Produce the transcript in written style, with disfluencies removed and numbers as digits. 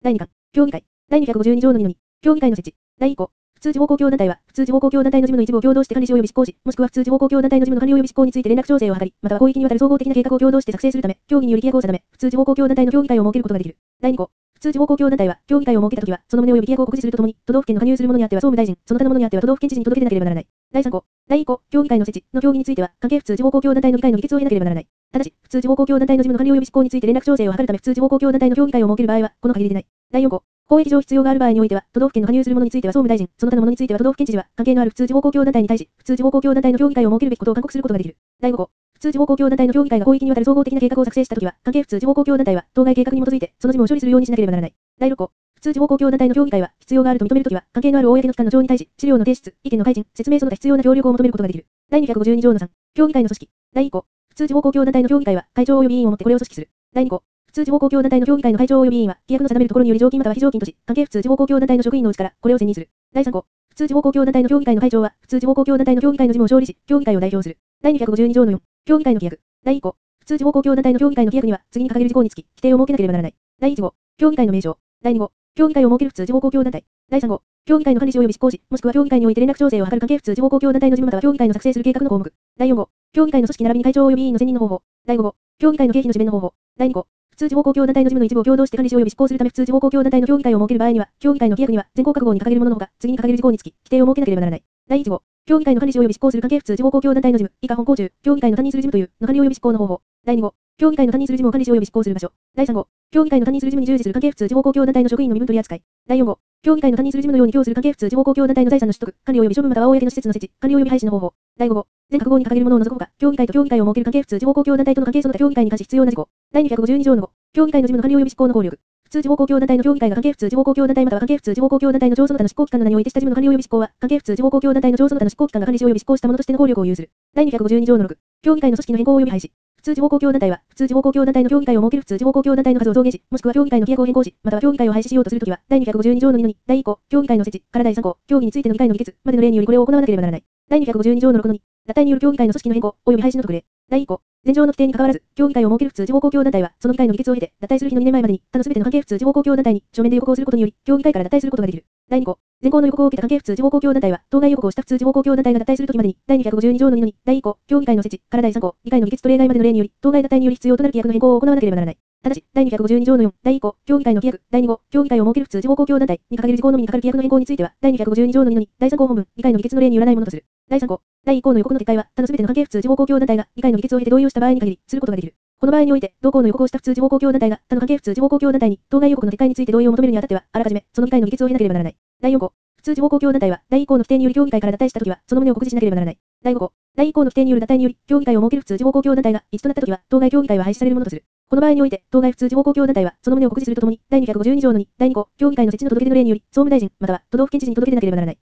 第2巻、協議会。第252条の2の2、協議会の設置。第1項、普通地方公共団体は、普通地方公共団体の事務の一部を共同して管理し及び執行し、もしくは普通地方公共団体の事務の管理及び執行について連絡調整を図り、または広域にわたる総合的な計画を共同して作成するため、協議により規約を定め、普通地方公共団体の協議会を設けることができる。第2項、普通地方公共団体は、協議会を設けたときは、その旨及び規約を告示するとともに、都道府県の加入する者にあっては総務大臣、その他の者にあっては都道府県知事に届け出なければならない。第3項、第1項、協議会の設置の協議については、関係普通地方公共団体の議会の議決を得なければならない。ただし、普通地方公共団体の事務の管理及び執行について連絡調整を図るため、普通地方公共団体の協議会を設ける場合は、この限りでない。第4項、公益上必要がある場合においては、都道府県の加入する者については総務大臣、その他の者については都道府県知事は、関係のある普通地方公共団体に対し、普通地方公共団体の協議会を設けるべきことを勧告することができる。第5項、普通地方公共団体の協議会が広域にわたる総合的な計画を作成したときは、関係普通地方公共団体は、当該計画に基づいて、その事務を処理するようにしなければならない。第6項、普通地方公共団体の協議会は、必要があると認めるときは、関係のある公の機関の長に対し、資料の提出、意見の開示、説明その他必要な協力を求めることができる。第252条の3、協議会の組織。第1項、普通地方公共団体の協議会は、会長及び委員をもってこれを組織する。第2項、普通地方公共団体の協議会の会長及び委員は、規約の定めるところにより常勤または非常勤とし、関係普通地方公共団体の職員のうちから、これを選任する。第3項、普通地方公共団体の協議会の会長は、普通地方公共団体の協議会の事務を勝利し、協議会を代表する。第252条の4、協議会の規約。第1項、普通地方公共団体の協議会の規約には、次に掲げる事項につき、規定を設けなければならない。第1号、協議会の名称。第2号、協議会を設ける普通地方公共団体。第3号、協議会の管理者及び執行時、もしくは協議会において連絡調整を図る関係普通地方公共団体の事務または協議会の作成する計画の項目。第4号、協議会の組織並びに会長及び委員の選任の方法。第5号、協議会の経費の紙面の方法。第2項、普通地方公共団体の事務の一部を共同して管理し及び執行するため普通地方公共団体の協議会を設ける場合には、協議会の規約には全項各号に掲げるもののほか、次に掲げる事項につき、規定を設けなければならない。第1号、協議会の管理し及び執行する関係普通地方公共団体の事務、以下本項中、協議会の担任する事務というの管理及び執行の方法。第2号、協議会の担任する事務を管理し及び執行する場所。第3号、協議会の担任する事務に従事する関係普通地方公共団体の職員の身分取り扱い。第4号、協議会の担任する事務のように供する関係普通地方公共団体の財産の取得、管理及び処分または公の施設の設置、管理及び廃止の方法。第5号、全各号に掲げるものを除くほか、協議会と協議会を設ける関係普通地方公共団体との関係その他協議会に関し必要な事項。第252条の5、協議会の事務の管理及び執行の効力。普通地方公共団体の協議会が関係普通地方公共団体または関係普通地方公共団体の上その他の執行機関の名においてした事務の管理及び執行は、関係普通地方公共団体の上その他の執行機関が管理し及び執行したものとしての効力を有する。第252条の6、協議会の組織の変更及び廃止。普通地方公共団体は、普通地方公共団体の協議会を設ける普通地方公共団体の数を増減し、もしくは協議会の規約を変更し、または協議会を廃止しようとするときは、第252条の2の2、第1項、協議会の設置から第3項、協議についての議会の議決までの例によりこれを行わなければならない。第252条の6の2、脱退による協議会の組織の変更及び廃止の特例。第1項、前条の規定に関わらず、協議会を設ける普通地方公共団体は、その議会の議決を経て、脱退する日の2年前までに、他のすべての関係普通地方公共団体に書面で予告をすることにより、協議会から脱退することができる。第2項、前項の予告を受けた関係普通地方公共団体は、当該予告をした普通地方公共団体が脱退するときまでに、第252条の2の2、第1項、協議会の設置から第3項、議会の議決と例外までの例により、当該脱退により必要となる規約の変更を行わなければならない。ただし、第252条の4、第1項、協議会の規約、第2号、協議会を設ける普通地方公共団体に掲げる事項のみにかかる規約の変更については、第252条の2の2、第3項本文、議会の議決の例によらないものとする。第3項、第1項の予告の撤回は、他のすべての関係普通地方公共団体が議会の議決を経て同意をした場合に限り、することができる。この場合において、同項の予告をした普通地方公共団体が、他の関係普通地方公共団体に、当該予告の撤回について同意を求めるにあたっては、あらかじめ、その議会の議決を経なければならない。第4項、普通地方公共団体は、第1項の規定により協議会から脱退したときは、その旨を告示しなければならない。第5項、第1項の規定による脱退により、協議会を設ける普通地方公共団体が一致となったときは、当該協議会は廃止されるものとする。この場合において、当該普通地方公共団体は、その旨を告示するとともに、第252条の2、第2項、協議会の設置の届け出の例により、総務大臣、または都道府県知事に届け出なければならない。